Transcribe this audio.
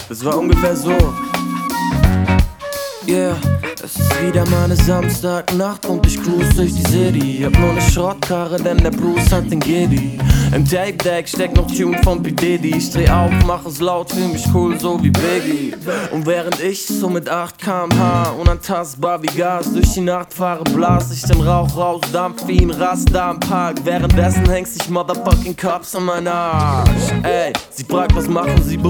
Das war ungefähr so. Yeah, es ist wieder mal eine Samstagnacht und ich cruise durch die City. Hab nur ne Schrottkarre, denn der Bruce hat den Giddy. Im Tape-Deck steckt noch Tune von P. Diddy. Ich dreh auf, mach es laut, fühl mich cool, so wie Biggie. Und während ich so mit 8 km/h unantastbar wie Gas durch die Nacht fahre, blas ich den Rauch raus, Dampf wie ein Raster im Park. Währenddessen hängst sich motherfucking Cops an meiner Arsch. Ey, sie fragt, was machen sie